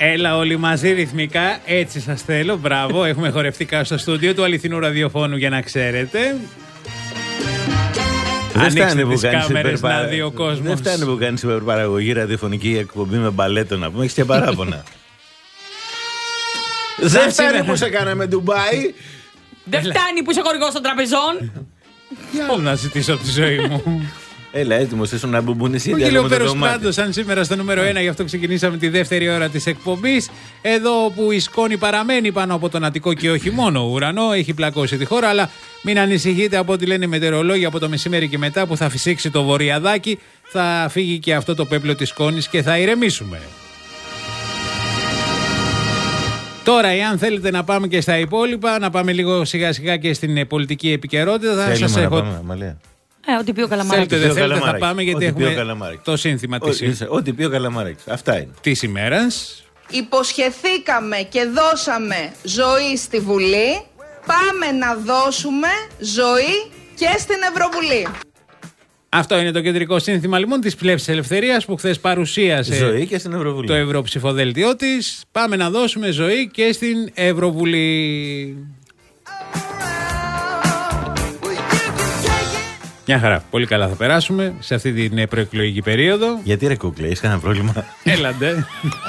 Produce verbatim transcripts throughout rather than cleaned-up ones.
Έλα όλοι μαζί ρυθμικά, έτσι σας θέλω, μπράβο. Έχουμε χορευτικά στο στούντιο του αληθινού ραδιοφώνου για να ξέρετε. Ανοίξτε τις κάμερες να δει ο κόσμος. Δεν φτάνει που κάνεις υπερπαραγωγή ραδιοφωνική εκπομπή με μπαλέτο να πούμε, έχεις και παράπονα. Δεν φτάνει που σε κάναμε Ντουμπάι. Δεν φτάνει που είσαι χορηγός των τραπεζών. Για άλλο να ζητήσω από τη ζωή μου. Έλα, έτοιμο, ήσουν να μπουμπουνίσει. Ο Γελιοπέρος πάντως, αν σήμερα στο νούμερο ένα, γι' αυτό ξεκινήσαμε τη δεύτερη ώρα της εκπομπής. Εδώ που η σκόνη παραμένει πάνω από τον Αττικό και όχι μόνο ουρανό, έχει πλακώσει τη χώρα. Αλλά μην ανησυχείτε, από ό,τι λένε οι μετεωρολόγοι, από το μεσημέρι και μετά που θα φυσήξει το βορειαδάκι, θα φύγει και αυτό το πέπλο της σκόνης και θα ηρεμήσουμε. Τώρα, εάν θέλετε να πάμε και στα υπόλοιπα, να πάμε λίγο σιγά σιγά και στην πολιτική επικαιρότητα, θα σας έχω. Πάμε, Ε, ό,τι πει ο Καλαμάρακης. Θέλετε, δεν θέλετε, θα πάμε γιατί έχουμε το σύνθημα της ημέρας. Ό,τι πει ο Καλαμάρακης. Αυτά είναι. Της ημέρας. Υποσχεθήκαμε και δώσαμε ζωή στη Βουλή. Πάμε να δώσουμε ζωή και στην Ευρωβουλή. Αυτό είναι το κεντρικό σύνθημα λοιπόν της Πλεύσης Ελευθερίας που χθες παρουσίασε ζωή και στην Ευρωβουλή. Το ευρωψηφοδέλτιό της. Πάμε να δώσουμε ζωή και στην Ευρωβουλή. Μια χαρά. Πολύ καλά θα περάσουμε σε αυτή την προεκλογική περίοδο. Γιατί ρε κούκλε, έχεις κανένα πρόβλημα? Έλαντε.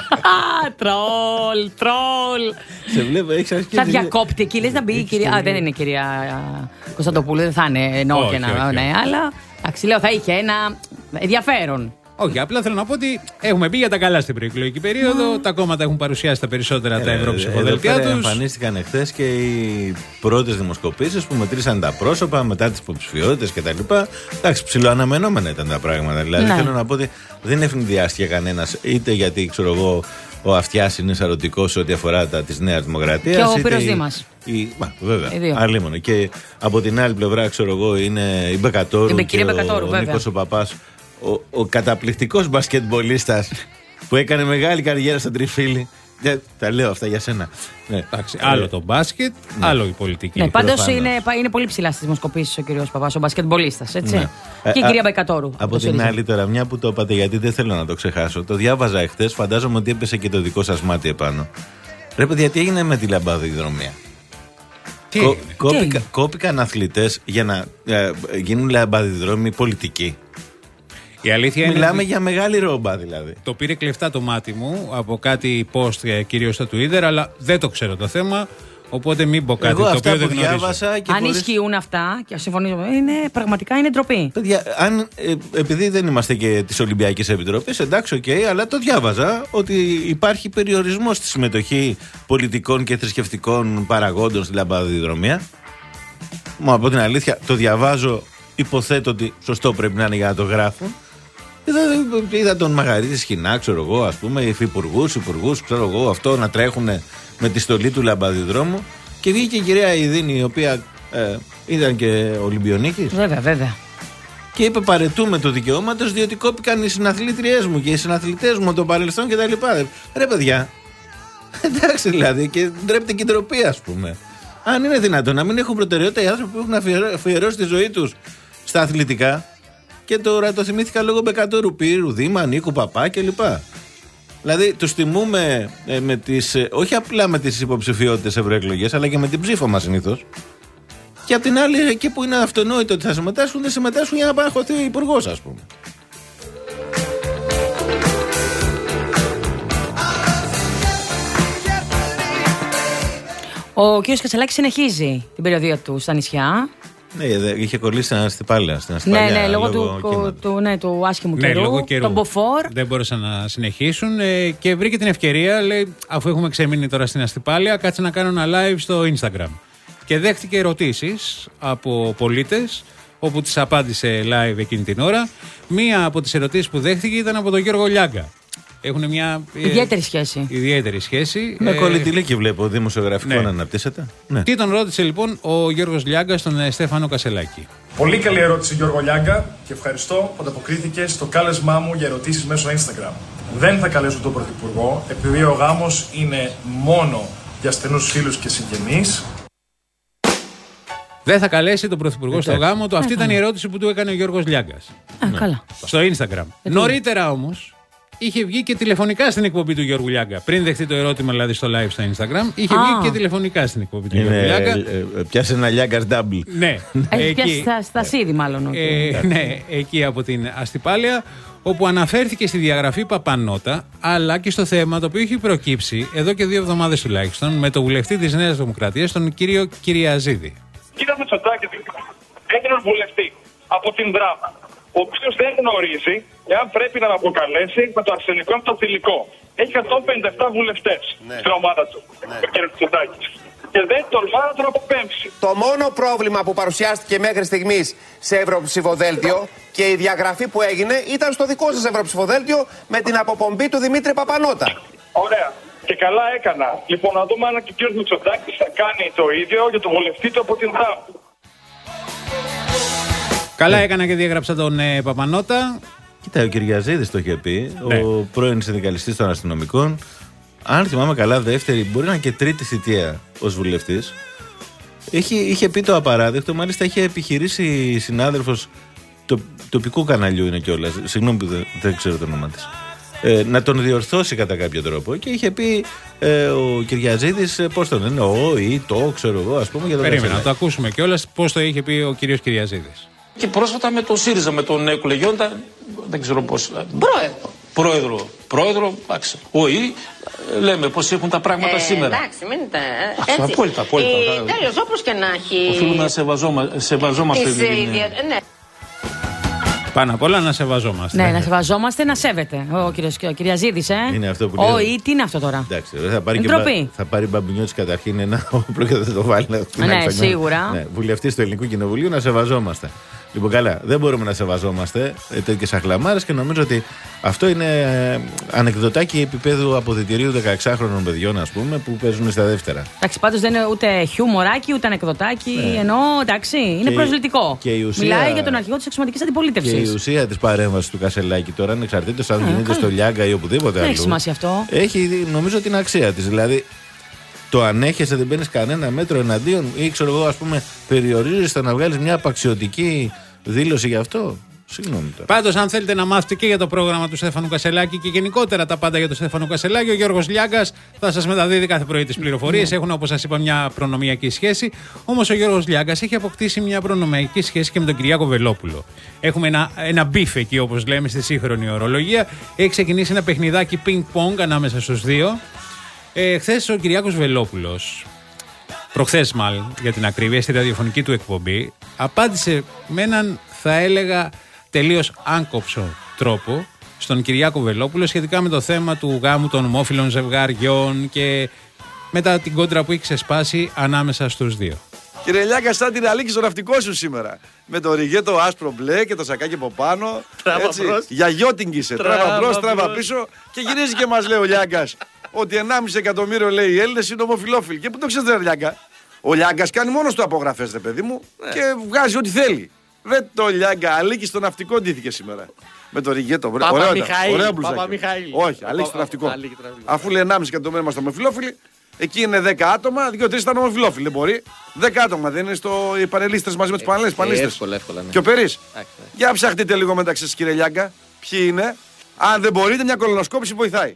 Τρόλ, τρόλ. Σε βλέπω, έχεις αρχίσει. Θα διακόπτει εκεί, λες να μπει η κυρία. Α, δεν είναι η κυρία Κωνσταντοπούλου, δεν θα είναι εννοώ και να. Ναι, αλλά εντάξει, λέω θα είχε ένα ενδιαφέρον. Όχι, απλά θέλω να πω ότι έχουμε μπει για τα καλά στην προεκλογική περίοδο. Mm. Τα κόμματα έχουν παρουσιάσει τα περισσότερα ε, τα ευρωψηφοδέλτια τους. Εμφανίστηκαν εχθές και οι πρώτες δημοσκοπήσεις που μετρήσαν τα πρόσωπα μετά τις υποψηφιότητες κτλ. Εντάξει, ψιλοαναμενόμενα ήταν τα πράγματα. Δηλαδή ναι. Θέλω να πω ότι δεν ευνηδιάστηκε κανένας, είτε γιατί ξέρω εγώ ο Αυτιάς είναι σαρωτικός ό,τι αφορά τα της Νέας Δημοκρατίας. Και ο Πύρος Δήμας. Η, μα, βέβαια, αλίμονο. Και από την άλλη πλευρά, ξέρω εγώ, είναι η Μπεκατόρου και, και ο, ο Νίκος ο Παπάς. Ο, ο καταπληκτικός μπασκετμπολίστας που έκανε μεγάλη καριέρα στα Τριφύλι. Yeah, τα λέω αυτά για σένα. Ναι. Εντάξει, άλλο το μπάσκετ, ναι. Άλλο η πολιτική. Ναι, πάντως είναι, είναι πολύ ψηλά στις δημοσκοπήσεις ο κύριος Παπάς, ο μπασκετμπολίστας, έτσι. Ναι. Και η κυρία Μπεκατόρου. Από την άλλη, άλλη τώρα, μια που το είπατε, γιατί δεν θέλω να το ξεχάσω. Το διάβαζα εχθές, φαντάζομαι ότι έπεσε και το δικό σας μάτι επάνω. Ρε παιδιά, τι έγινε με τη λαμπαδιδρομία? Κό, κόπηκα, κόπηκαν αθλητές για να ε, γίνουν λαμπαδιδρόμοι πολιτικοί. Η αλήθεια Μιλάμε είναι για μεγάλη ρόμπα δηλαδή. Το πήρε κλεφτά το μάτι μου από κάτι post κυρίως στο Twitter, αλλά δεν το ξέρω το θέμα. Οπότε μην πω κάτι Εγώ το αυτά οποίο που δεν γνωρίζω. Και αν χωρίς... ισχύουν αυτά και συμφωνήσουμε, είναι, πραγματικά είναι ντροπή. Παιδιά, αν, ε, επειδή δεν είμαστε και της Ολυμπιακής Επιτροπής, εντάξει, οκ, okay, αλλά το διάβαζα ότι υπάρχει περιορισμός στη συμμετοχή πολιτικών και θρησκευτικών παραγόντων στη λαμπαδιδρομία. Μα από την αλήθεια, το διαβάζω, υποθέτω ότι σωστό πρέπει να είναι για να το γράφουν. Είδα, είδα τον Μαγαρίτη Σχοινά, ξέρω εγώ, ας πούμε, υφυπουργούς, υπουργούς, ξέρω εγώ, αυτό να τρέχουν με τη στολή του λαμπαδιδρόμου. Και βγήκε η κυρία Ιδίνη, η οποία ε, ήταν και Ολυμπιονίκης. Βέβαια, βέβαια. Και είπε: παρετούμε το δικαιώματος, διότι κόπηκαν οι συναθλήτριές μου και οι συναθλητές μου το παρελθόν κτλ. Ρε παιδιά, εντάξει δηλαδή, και ντρέπεται και η ντροπή, ας πούμε. Αν είναι δυνατόν να μην έχουν προτεραιότητα οι άνθρωποι που έχουν αφιερώσει τη ζωή τους στα αθλητικά. Και τώρα το θυμήθηκα λόγω Μπεκατόρου, Πύρου, Δήμα, Νίκου, Παπά κλπ. Δηλαδή τους τιμούμε ε, με τις, ε, όχι απλά με τις υποψηφιότητες ευρωεκλογές, αλλά και με την ψήφο μας συνήθως. Και απ' την άλλη, εκεί που είναι αυτονόητο ότι θα συμμετάσχουν, δεν συμμετάσχουν για να παραχωθεί ο υπουργός, ας πούμε. Ο κ. Κασελάκης συνεχίζει την περιοδία του στα νησιά. Ναι, είχε κολλήσει στην Αστυπάλαια. Ναι, ναι, λόγω, λόγω του, του, ναι, του άσχημου ναι, καιρού, καιρού. Τον μποφόρ. Δεν μπορούσαν να συνεχίσουν ε, και βρήκε την ευκαιρία, λέει, αφού έχουμε ξεμείνει τώρα στην Αστυπάλαια, κάτσε να κάνω ένα live στο Instagram. Και δέχτηκε ερωτήσεις από πολίτες, όπου τις απάντησε live εκείνη την ώρα. Μία από τις ερωτήσεις που δέχτηκε ήταν από τον Γιώργο Λιάγκα. Έχουν μια ιδιαίτερη σχέση. Ιδιαίτερη σχέση. Με ε... κολλητηλίκη βλέπω δημοσιογραφικό, ναι, να αναπτύσσεται. Ναι. Τι τον ρώτησε λοιπόν ο Γιώργος Λιάγκα στον Στέφανο Κασελάκη. Πολύ καλή ερώτηση, Γιώργο Λιάγκα, και ευχαριστώ που ανταποκρίθηκε στο κάλεσμά μου για ερωτήσεις μέσω Instagram. Δεν θα καλέσω τον Πρωθυπουργό, επειδή ο γάμος είναι μόνο για στενούς φίλους και συγγενείς. Δεν θα καλέσει τον Πρωθυπουργό στο γάμο του. Αυτή ήταν η ερώτηση που του έκανε ο Γιώργος Λιάγκας. Α, καλά. Στο Instagram. Νωρίτερα όμως είχε βγει και τηλεφωνικά στην εκπομπή του Γιώργου Λιάγκα. Πριν δεχτεί το ερώτημα, δηλαδή στο live στο Instagram, είχε Α. βγει και τηλεφωνικά στην εκπομπή του Γιώργου Λιάγκα. Ε, ε, πιάσε ένα Λιάγκας double. Ναι, Έχει πιάσει εκεί, στα, στα σίδη, μάλλον. ότι- ε, ναι, εκεί από την Αστυπάλαια, όπου αναφέρθηκε στη διαγραφή Παπανότα, αλλά και στο θέμα το οποίο έχει προκύψει εδώ και δύο εβδομάδες τουλάχιστον με τον βουλευτή της Νέας Δημοκρατίας, τον κύριο Κυριαζίδη. Κοίτα Μητσοτάκη, έγινε βουλευτή από την Δράμα, ο οποίος δεν γνωρίζει εάν πρέπει να με αποκαλέσει με το αρσενικό ή το θηλυκό. Έχει εκατόν πενήντα επτά βουλευτές Ναι. στην ομάδα του, Ναι. ο κ. Μητσοτάκης. Και δεν τολμά να τον αποπέμψει. Το μόνο πρόβλημα που παρουσιάστηκε μέχρι στιγμής σε ευρωψηφοδέλτιο και η διαγραφή που έγινε ήταν στο δικό σας ευρωψηφοδέλτιο με την αποπομπή του Δημήτρη Παπανότα. Ωραία. Και καλά έκανα. Λοιπόν, να δούμε αν και ο κ. Μητσοτάκης θα κάνει το ίδιο για τον βουλευτή του από την Δράμα. Καλά έκανα και διέγραψα τον ε, Παπανότα. Κοίτα, ο Κυριαζίδης το είχε πει, Ναι. ο πρώην συνδικαλιστής των αστυνομικών. Αν θυμάμαι καλά, δεύτερη, μπορεί να είναι και τρίτη θητεία ως βουλευτής. Είχε, είχε πει το απαράδεκτο, μάλιστα είχε επιχειρήσει συνάδελφος το, τοπικού καναλιού είναι κιόλας. Συγγνώμη που δεν, δεν ξέρω το όνομα της. Ε, να τον διορθώσει κατά κάποιο τρόπο. Και είχε πει ε, ο Κυριαζίδης, ε, πώς τον λένε, ο ή το, ξέρω εγώ, ας πούμε, για τον Περίμενα, να Κασελάκη. το ακούσουμε κιόλας πώς το είχε πει ο κύριος Κυριαζίδης. Και πρόσφατα με τον ΣΥΡΙΖΑ, με τον εκλεγόντα, δεν ξέρω πώς. Πρόεδρο. Πρόεδρο. Πρόεδρο, εντάξει. Όχι, λέμε πώς έχουν τα πράγματα Ε, σήμερα. εντάξει, μην τα. Αυτό, απόλυτα, απόλυτα. Ε, τέλος, όπως και να έχει. Οφείλουμε να σεβαζόμα, σεβαζόμαστε. τις, ε, την- ιδια- ναι. Πάνω απ' όλα να σεβαζόμαστε. Ναι, να σεβαζόμαστε, να σέβεται. Ο κύριος ο Κυριαζίδης, ε. Είναι αυτό που λέει. Όχι, τι είναι αυτό τώρα. Εντάξει, θα πάρει και Ντροπή. μπα, θα πάρει μπαμπινιώτης καταρχήν ένα όπλο και θα το βάλει να στην Ναι, άκρη. σίγουρα. Ναι, βουλευτής του Ελληνικού Κοινοβουλίου να σεβαζόμαστε. Λοιπόν, καλά, δεν μπορούμε να σεβαζόμαστε τέτοιες αχλαμάρες και νομίζω ότι αυτό είναι ε, ανεκδοτάκι επίπεδου αποδυτηρίου δεκαεξάχρονων παιδιών, ας πούμε, που παίζουν στα δεύτερα. Εντάξει, πάντως δεν είναι ούτε χιούμοράκι, ούτε ανεκδοτάκι. Ναι. Εννοώ, εντάξει, είναι Και- προσβλητικό. και η ουσία- Μιλάει για τον αρχηγό της εξωματικής Και η αντιπολίτευσης. ουσία της παρέμβασης του Κασελάκη τώρα, ανεξαρτήτως αν Ε, γίνεται καλά. στο Λιάγκα ή οπουδήποτε Δεν αλλού, έχει σημασία αυτό. έχει νομίζω την αξία της. Δηλαδή, το ανέχεσαι, δεν παίρνει κανένα μέτρο εναντίον ή ξέρω εγώ, ας πούμε, περιορίζεσαι να βγάλεις μια απαξιωτική δήλωση γι' αυτό. Συγγνώμη τώρα. Πάντως, αν θέλετε να μάθετε και για το πρόγραμμα του Στέφανου Κασελάκη και γενικότερα τα πάντα για τον Στέφανο Κασελάκη, ο Γιώργος Λιάγκας θα σας μεταδίδει κάθε πρωί τις πληροφορίες. Ναι. Έχουν, όπως σας είπα, μια προνομιακή σχέση. Όμως ο Γιώργος Λιάγκας έχει αποκτήσει μια προνομιακή σχέση και με τον Κυριάκο Βελόπουλο. Έχουμε ένα, ένα μπιφ εκεί, όπως λέμε στη σύγχρονη ορολογία. Έχει ξεκινήσει ένα παιχνιδάκι ping-pong ανάμεσα στους δύο. Ε, χθες ο Κυριάκος Βελόπουλος, προχθές μάλλον για την ακρίβεια, στη ραδιοφωνική του εκπομπή, απάντησε με έναν, θα έλεγα, τελείως άγκοψο τρόπο στον Κυριάκο Βελόπουλο σχετικά με το θέμα του γάμου των ομόφυλων ζευγαριών και μετά την κόντρα που έχει ξεσπάσει ανάμεσα στους δύο. Κύριε Λιάγκα, σαν την αλήκη στο ναυτικό σου σήμερα. Με το ριγέτο άσπρο μπλε και το σακάκι από πάνω. Τράβα μπρος. Για γιώτινγκ είσαι. Τράβα Τράβα μπρος, τράβα μπρος. πίσω. Και γυρίζει και μας λέει ο Λιάγκας ότι ενάμιση εκατομμύριο λέει οι Έλληνες είναι ομοφυλόφιλοι. Και πού το ξέρετε, ρε Λιάγκα. Ο Λιάγκας κάνει μόνος του απογραφές, ρε παιδί μου, και βγάζει ό,τι θέλει. Ρε το Λιάγκα, αλήκη στο ναυτικό ντύθηκε σήμερα. Με το ριγέτο. Ωραίο ήταν. Παπαμιχαήλ, Ωραίο μπλουζάκι. Παπαμιχαήλ. Όχι, Παπα- αλήκη στο ναυτικό. αλήκη στο ναυτικό. Αφού λέει ενάμιση εκατομμύρια είμαστε ομοφυλόφιλοι, εκεί είναι δέκα άτομα, δύο-τρει ήταν ομοφυλόφιλοι. Δεν μπορεί. δέκα άτομα δεν είναι στο, οι πανελίστες μαζί με του πανελίστες. εύκολα, εύκολα, ναι. Και ο Περίς. ναι. Για ψαχτείτε λίγο μεταξύ σας, κύριε Λιάγκα. Ποιοι είναι. Αν δεν μπορείτε, μια κολονοσκόπηση βοηθάει.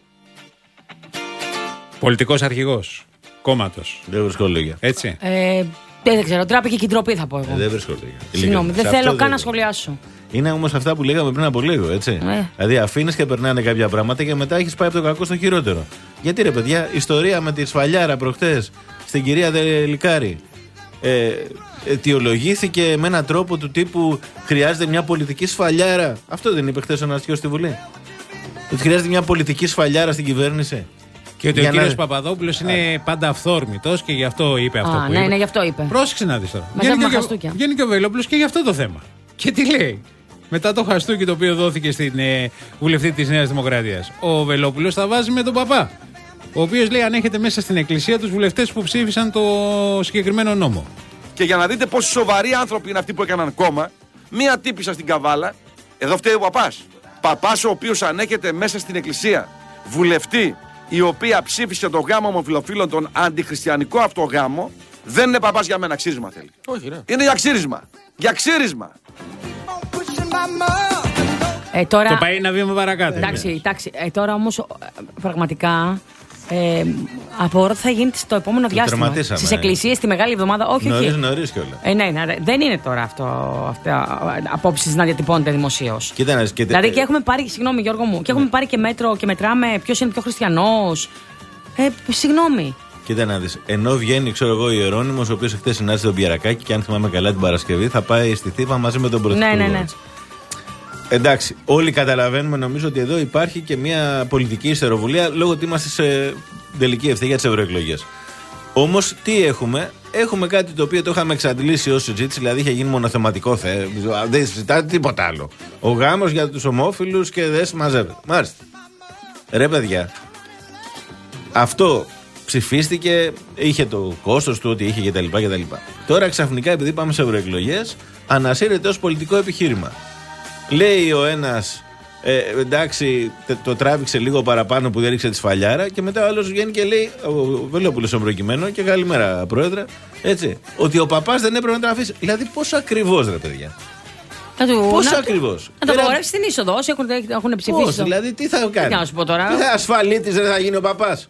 Πολιτικός αρχηγός κόμματος. Δεν βρίσκω λόγια. Έτσι. Ε, δεν ξέρω, τράπηκε και η ντροπή θα πω Ε, εγώ. δεν βρίσκω λόγια. Συγγνώμη, δεν Σε θέλω αυτό καν να δεν- σχολιάσω. Είναι όμως αυτά που λέγαμε πριν από λίγο, έτσι. Ε. Δηλαδή, αφήνει και περνάνε κάποια πράγματα και μετά έχει πάει από το κακό στο χειρότερο. Γιατί ρε παιδιά, ιστορία με τη σφαλιάρα προχτές στην κυρία Δελικάρη. Ε, αιτιολογήθηκε με έναν τρόπο του τύπου χρειάζεται μια πολιτική σφαλιάρα. Αυτό δεν είπε χθες ο Ναστιός στη Βουλή. Ότι χρειάζεται μια πολιτική σφαλιάρα στην κυβέρνηση. Και ότι Για ο να- κύριος Παπαδόπουλος είναι πάντα αυθόρμητος και γι' αυτό είπε αυτό Α, που ναι, είπε. ναι, γι' αυτό είπε. Πρόσεξε να δεις τώρα. Μαζεύουμε Βγαίνει και ο- χαστούκια. Βγαίνει και ο Βελόπουλος και για αυτό το θέμα. Και τι λέει. Μετά το χαστούκι το οποίο δόθηκε στην ε, βουλευτή της Νέας Δημοκρατίας, ο Βελόπουλος θα βάζει με τον παπά. Ο οποίος λέει ανέχεται μέσα στην εκκλησία τους βουλευτές που ψήφισαν το συγκεκριμένο νόμο. Και για να δείτε πόσο σοβαροί άνθρωποι είναι αυτοί που έκαναν κόμμα, μία τύπησα στην Καβάλα, εδώ φταίει ο παπάς. Παπάς ο οποίος ανέχεται μέσα στην εκκλησία βουλευτή η οποία ψήφισε το γάμο ομοφυλοφίλων, τον αντιχριστιανικό αυτό γάμο, δεν είναι παπάς για μένα, ξύρισμα θέλει. Όχι, ναι. Είναι για ξύρισμα. Για ξύρισμα. Ε, τώρα... Το πάει ένα βήμα παρακάτω. Εντάξει, εντάξει. Ε, τώρα όμως πραγματικά. Ε, απορώ τι θα γίνει στο επόμενο το διάστημα. Στις εκκλησίες τη Μεγάλη Εβδομάδα. Όχι, νωρίς, όχι. Νωρίς κιόλας. Ε, ναι, ναι, δεν είναι τώρα αυτό. Αυτά απόψεις να διατυπώνεται δημοσίως. Δηλαδή και έχουμε πάρει. Συγγνώμη, Γιώργο μου. Και έχουμε ναι. πάρει και μέτρο και μετράμε ποιος είναι πιο χριστιανός. Ε, συγγνώμη. Κοίτα να δεις. Ενώ βγαίνει, ξέρω εγώ, ο Ιερώνυμος, ο οποίος χθες συνάντησε τον Πιερακάκη και αν θυμάμαι καλά την Παρασκευή θα πάει στη Θήβα μαζί με τον Πρωθυπουργό. Ναι, ναι, ναι. Εντάξει, όλοι καταλαβαίνουμε νομίζω ότι εδώ υπάρχει και μια πολιτική ιστεροβουλία λόγω ότι είμαστε σε τελική ευθεία για τις ευρωεκλογές. Όμως τι έχουμε, έχουμε κάτι το οποίο το είχαμε εξαντλήσει ως συζήτηση, δηλαδή είχε γίνει μονοθεματικό θέμα. Δεν συζητάτε τίποτα άλλο. Ο γάμος για τους ομόφυλους και δεν συμμαζεύεται. Μάλιστα. Ρε παιδιά, αυτό ψηφίστηκε, είχε το κόστος του, ότι είχε κτλ. κτλ. Τώρα ξαφνικά, επειδή πάμε σε ευρωεκλογές, ανασύρεται ως πολιτικό επιχείρημα. Λέει ο ένας, ε, εντάξει, το τράβηξε λίγο παραπάνω που έριξε τη σφαλιάρα, και μετά ο άλλος βγαίνει και λέει, ο Βελόπουλος στον προκειμένο, και καλημέρα πρόεδρε, έτσι, ότι ο παπάς δεν έπρεπε να τον αφήσει. Δηλαδή, πόσο ακριβώς, ρε παιδιά. Πόσο ακριβώς. Να το απογορεύσει την είσοδο, όσοι έχουν, έχουν ψηφίσει. Πώς, δηλαδή, τι θα κάνει. Τι να σου πω τώρα. Τι θα ασφαλίτης δεν θα γίνει ο παπάς.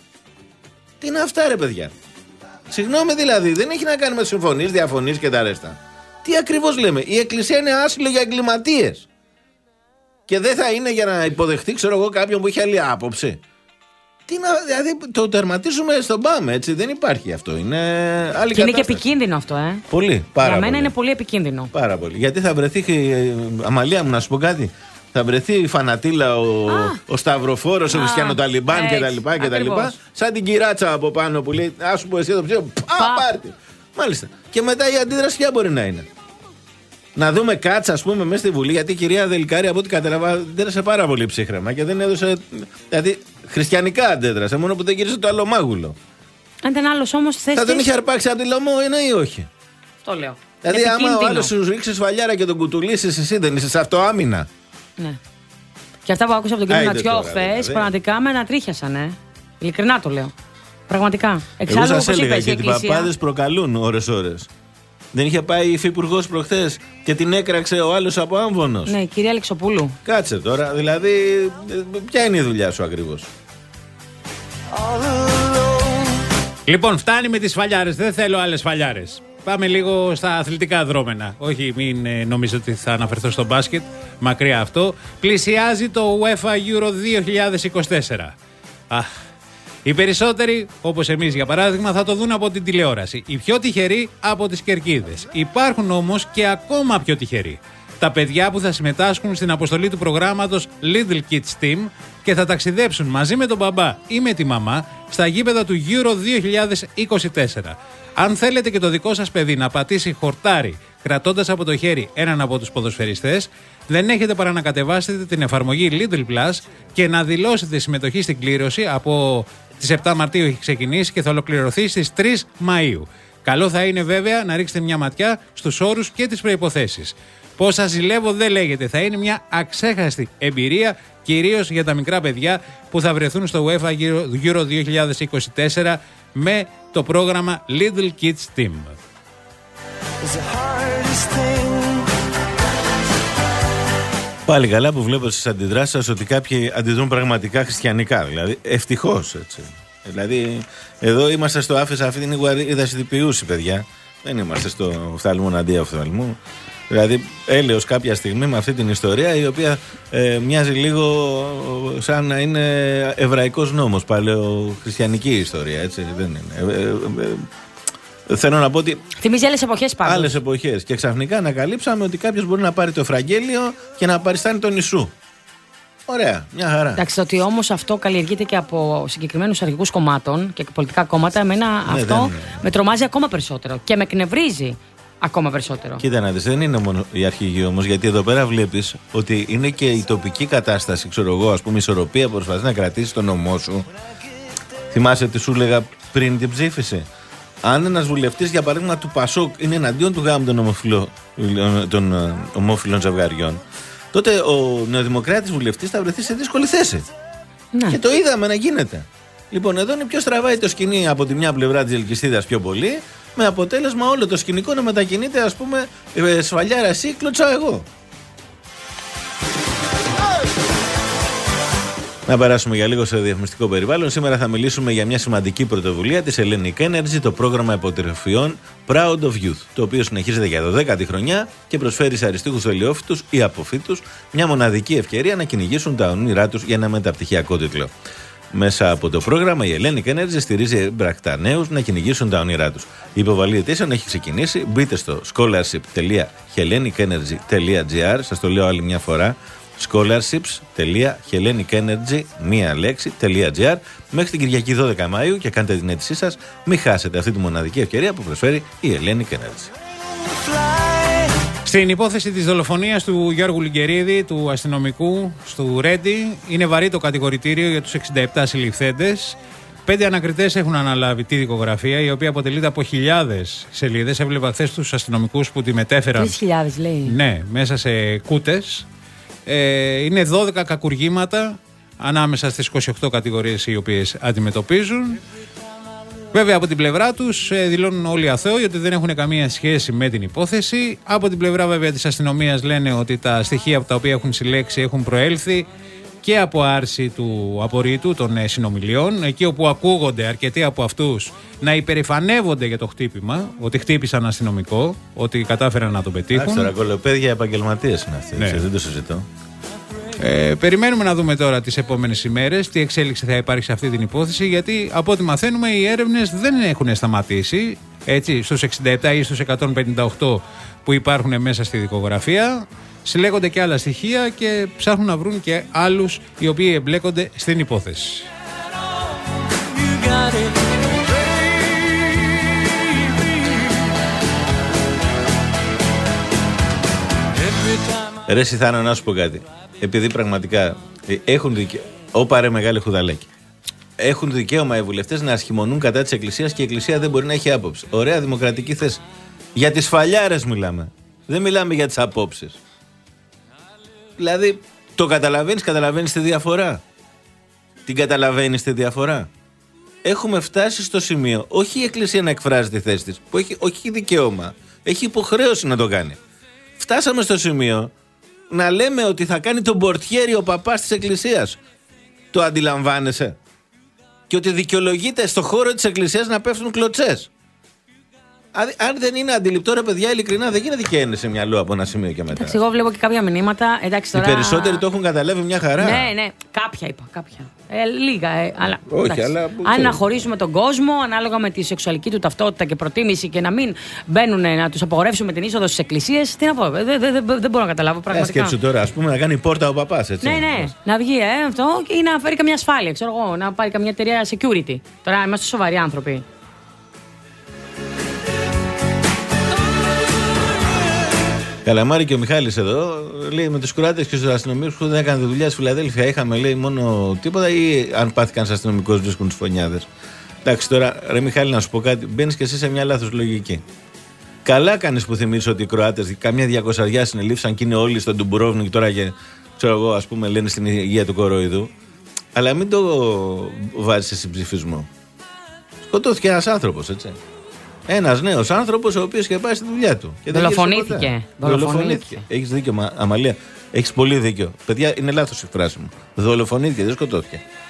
Τι είναι αυτά, ρε παιδιά. Συγγνώμη δηλαδή, δεν έχει να κάνει με συμφωνίες, διαφωνίες και τα ρέστα. Τι ακριβώς λέμε. Η Εκκλησία είναι άσυλο για εγκληματίες. Και δεν θα είναι για να υποδεχτεί, ξέρω εγώ, κάποιον που έχει άλλη άποψη. Τι να, δηλαδή το τερματίζουμε στον πάμε, έτσι. Δεν υπάρχει αυτό. Είναι άλλη και κατάσταση. Είναι και επικίνδυνο αυτό, ε. Πολύ. Πάρα για μένα πολύ. Είναι πολύ επικίνδυνο. Πάρα πολύ. Γιατί θα βρεθεί, Αμαλία μου, να σου πω κάτι. Θα βρεθεί η Φανατήλα, ο, ο Σταυροφόρος, ο Χριστιανοταλιμπάν κτλ. Σαν την κυράτσα από πάνω που λέει, α σου πω εσύ το ψήφο. Πα, πάρτι. Μάλιστα. Και μετά η αντίδραση ποια μπορεί να είναι. Να δούμε κάτσα, ας πούμε, μέσα στη Βουλή, γιατί η κυρία Δελικάρη, από ό,τι κατάλαβα, αντέδρασε πάρα πολύ ψύχρεμα και δεν έδωσε. Δηλαδή, χριστιανικά αντέδρασε, μόνο που δεν γύρισε το άλλο μάγουλο. Αν ήταν άλλο όμως θέση. Θα τον είχε αρπάξει από τη λαιμό, είναι ή όχι. Το λέω. Δηλαδή, άμα ο άλλος σου ρίξει σφαλιάρα και τον κουτουλήσει, εσύ δεν είσαι σε αυτοάμυνα. Ναι. Και αυτά που άκουσα από τον κύριο Νατσιό χθες, πραγματικά με ανατρίχιασαν, ε. Ειλικρινά το λέω. Πραγματικά. Εξάλλου, εγώ σας έλεγα και οι παπάδες προκαλούν ώρες-ώρες. Δεν είχε πάει η υφυπουργός προχθές και την έκραξε ο άλλος από Άμβονος. Ναι, κυρία Αλεξοπούλου. Κάτσε τώρα, δηλαδή, ποια είναι η δουλειά σου ακριβώς. Λοιπόν, φτάνει με τις σφαλιάρες. Δεν θέλω άλλες σφαλιάρες. Πάμε λίγο στα αθλητικά δρόμενα. Όχι, μην ε, νομίζω ότι θα αναφερθώ στο μπάσκετ. Μακριά αυτό. Πλησιάζει το UEFA Euro δύο χιλιάδες είκοσι τέσσερα. Αχ. Οι περισσότεροι, όπως εμείς για παράδειγμα, θα το δουν από την τηλεόραση. Οι πιο τυχεροί από τις κερκίδες. Υπάρχουν όμως και ακόμα πιο τυχεροί. Τα παιδιά που θα συμμετάσχουν στην αποστολή του προγράμματος Little Kids Team και θα ταξιδέψουν μαζί με τον μπαμπά ή με τη μαμά στα γήπεδα του Euro δύο χιλιάδες είκοσι τέσσερα. Αν θέλετε και το δικό σας παιδί να πατήσει χορτάρι κρατώντας από το χέρι έναν από τους ποδοσφαιριστές, δεν έχετε παρά να κατεβάσετε την εφαρμογή Lidl Plus και να δηλώσετε συμμετοχή στην κλήρωση. Από τις επτά Μαρτίου έχει ξεκινήσει και θα ολοκληρωθεί στις τρεις Μαΐου. Καλό θα είναι βέβαια να ρίξετε μια ματιά στους όρους και τις προϋποθέσεις. Πώς σας ζηλεύω δεν λέγεται, θα είναι μια αξέχαστη εμπειρία, κυρίως για τα μικρά παιδιά που θα βρεθούν στο UEFA Euro δύο χιλιάδες είκοσι τέσσερα με το πρόγραμμα Little Kids Team. Πάλι καλά που βλέπω στις αντιδράσεις σας ότι κάποιοι αντιδρούν πραγματικά χριστιανικά. Δηλαδή, ευτυχώς έτσι. Δηλαδή, εδώ είμαστε στο άφησα αυτή την iguarida συντυπιούση, παιδιά. Δεν είμαστε στο οφθαλμού αντί οφθαλμού. Δηλαδή, έλεος κάποια στιγμή με αυτή την ιστορία, η οποία ε, μοιάζει λίγο σαν να είναι εβραϊκός νόμος, παλαιοχριστιανική ιστορία, έτσι. Δεν είναι. Ε, ε, ε, Θέλω να πω ότι. Θυμίζει άλλες εποχές πάντως. Άλλες εποχές. Και ξαφνικά ανακαλύψαμε ότι κάποιος μπορεί να πάρει το Ευαγγέλιο και να παριστάνει τον Ιησού. Ωραία, μια χαρά. Εντάξει, ότι όμως αυτό καλλιεργείται και από συγκεκριμένους αρχηγούς κομμάτων και πολιτικά κόμματα, εμένα ναι, αυτό δεν... με τρομάζει ακόμα περισσότερο και με εκνευρίζει ακόμα περισσότερο. Κοίτα να δεις, δεν είναι μόνο η αρχηγοί όμως, γιατί εδώ πέρα βλέπεις ότι είναι και η τοπική κατάσταση, ξέρω εγώ, ας πούμε, η ισορροπία που προσπαθείς να κρατήσεις τον νομό σου. Θυμάσαι τι σου έλεγα πριν την ψήφιση. Αν ένας βουλευτής, για παράδειγμα, του Πασόκ είναι εναντίον του γάμου των, ομοφυλο, των ομόφυλων ζευγαριών, τότε ο νεοδημοκράτης βουλευτής θα βρεθεί σε δύσκολη θέση. Ναι. Και το είδαμε να γίνεται. Λοιπόν, εδώ είναι πιο στραβάει το σκηνή από τη μια πλευρά της ελκυστίδας πιο πολύ, με αποτέλεσμα όλο το σκηνικό να μετακινείται, ας πούμε, σφαλιάρα εσύ, κλωτσάω εγώ. Να περάσουμε για λίγο σε διαφημιστικό περιβάλλον. Σήμερα θα μιλήσουμε για μια σημαντική πρωτοβουλία της Hellenic Energy, το πρόγραμμα υποτροφιών Proud of Youth, το οποίο συνεχίζεται για δωδέκατη χρονιά και προσφέρει σε αριστούχους τελειόφοιτους ή αποφύτους μια μοναδική ευκαιρία να κυνηγήσουν τα όνειρά τους για ένα μεταπτυχιακό τίτλο. Μέσα από το πρόγραμμα, η Hellenic Energy στηρίζει έμπρακτα νέους να κυνηγήσουν τα όνειρά τους. Η υποβολή αιτήσεων έχει ξεκινήσει. Μπείτε στο scholarship τελεία hellenic energy τελεία gr. Σας το λέω άλλη μια φορά. scholarships τελεία hellenic energy μία λέξη .gr μέχρι την Κυριακή δώδεκα Μαΐου και κάντε την αίτησή σας. Μην χάσετε αυτή τη μοναδική ευκαιρία που προσφέρει η Hellenic Energy. Στην υπόθεση της δολοφονίας του Γιώργου Λιγκερίδη, του αστυνομικού στο Ρέντι, είναι βαρύ το κατηγορητήριο για τους εξήντα επτά συλληφθέντες. Πέντε ανακριτές έχουν αναλάβει τη δικογραφία, η οποία αποτελείται από χιλιάδες σελίδες. Έβλεπα χθες τους αστυνομικούς που τη μετέφεραν. Τρεις χιλιάδες λέει. Ναι, μέσα σε κούτες. Ε, είναι δώδεκα κακουργήματα ανάμεσα στις είκοσι οκτώ κατηγορίες οι οποίες αντιμετωπίζουν. Βέβαια από την πλευρά τους ε, δηλώνουν όλοι αθώοι ότι δεν έχουν καμία σχέση με την υπόθεση. Από την πλευρά βέβαια της αστυνομίας λένε ότι τα στοιχεία από τα οποία έχουν συλλέξει έχουν προέλθει και από άρση του απορρίτου των ε, συνομιλιών, εκεί όπου ακούγονται αρκετοί από αυτούς να υπερηφανεύονται για το χτύπημα, ότι χτύπησαν αστυνομικό, ότι κατάφεραν να τον πετύχουν. Άξερα, κολοπαίδια επαγγελματίες είναι αυτοί, ναι. Δεν το συζητώ. Ε, περιμένουμε να δούμε τώρα τις επόμενες ημέρες τι εξέλιξη θα υπάρχει σε αυτή την υπόθεση, γιατί από ό,τι μαθαίνουμε οι έρευνες δεν έχουν σταματήσει, έτσι, στους εξήντα επτά ή στους εκατόν πενήντα οκτώ που υπάρχουν μέσα στη δικογραφία. Συλλέγονται και άλλα στοιχεία και ψάχνουν να βρουν και άλλους οι οποίοι εμπλέκονται στην υπόθεση. Ρε Σιθάνο, να σου πω κάτι. Επειδή πραγματικά έχουν δικαίωμα. Όπα ρε μεγάλη χουδαλέκη. Έχουν δικαίωμα οι βουλευτές να ασχημονούν κατά της Εκκλησίας και η Εκκλησία δεν μπορεί να έχει άποψη. Ωραία δημοκρατική θέση. Για τις φαλιάρες μιλάμε. Δεν μιλάμε για τις απόψεις. Δηλαδή, το καταλαβαίνεις, καταλαβαίνεις τη διαφορά. Την καταλαβαίνεις τη διαφορά. Έχουμε φτάσει στο σημείο, όχι η Εκκλησία να εκφράζει τη θέση της, που έχει, όχι δικαίωμα, έχει υποχρέωση να το κάνει. Φτάσαμε στο σημείο να λέμε ότι θα κάνει τον πορτιέρι ο παπάς της Εκκλησίας. Το αντιλαμβάνεσαι? Και ότι δικαιολογείται στο χώρο της Εκκλησίας να πέφτουν κλωτσές. Αν δεν είναι αντιληπτό, ρε παιδιά, ειλικρινά δεν γίνεται και ένεση μυαλό από ένα σημείο και μετά. Εντάξει, εγώ βλέπω και κάποια μηνύματα. Εντάξει, τώρα... Οι περισσότεροι το έχουν καταλάβει μια χαρά. Ναι, ναι, κάποια είπα. Κάποια. Ε, λίγα, ε, αλλά. Όχι, αλλά... Αν να χωρίσουμε τον κόσμο ανάλογα με τη σεξουαλική του ταυτότητα και προτίμηση και να μην μπαίνουν να τους απογορεύσουμε την είσοδο στις εκκλησίες, τι να πω, δεν δε, δε, δε μπορώ να καταλάβω πραγματικά. Σκέψου τώρα, ας πούμε, να κάνει πόρτα ο παπάς, έτσι. Ναι, ναι, να βγει ε, αυτό ή να φέρει καμιά ασφάλεια, ξέρω εγώ, να πάρει καμιά εταιρεία security. Τώρα είμαστε σοβαροί άνθρωποι. Καλαμάρη και ο Μιχάλης εδώ λέει με τους Κροάτες και τους αστυνομικούς που δεν έκαναν δουλειά στη Φιλαδέλφια. Είχαμε λέει μόνο τίποτα ή αν πάθηκαν σε αστυνομικούς βρίσκουν τις φωνιάδες. Εντάξει τώρα, ρε Μιχάλη, να σου πω κάτι. Μπαίνεις και εσύ σε μια λάθος λογική. Καλά κάνεις που θυμίζεις ότι οι Κροάτες καμιά διακοσαριά συνελήφθησαν και είναι όλοι στον Ντουμπουρόβνικ τώρα και ξέρω εγώ, ας πούμε, λένε στην υγεία του κοροϊδού. Αλλά μην το βάζεις σε συμψηφισμό. Σκοτώθηκε ένας άνθρωπος, έτσι. Ένας νέος άνθρωπος ο οποίος είχε πάει στη δουλειά του. Δολοφονήθηκε. Δολοφονήθηκε. Έχεις δίκιο, Αμαλία. Έχεις πολύ δίκιο. Παιδιά, είναι λάθος η φράση μου. Δολοφονήθηκε, δεν σκοτώθηκε.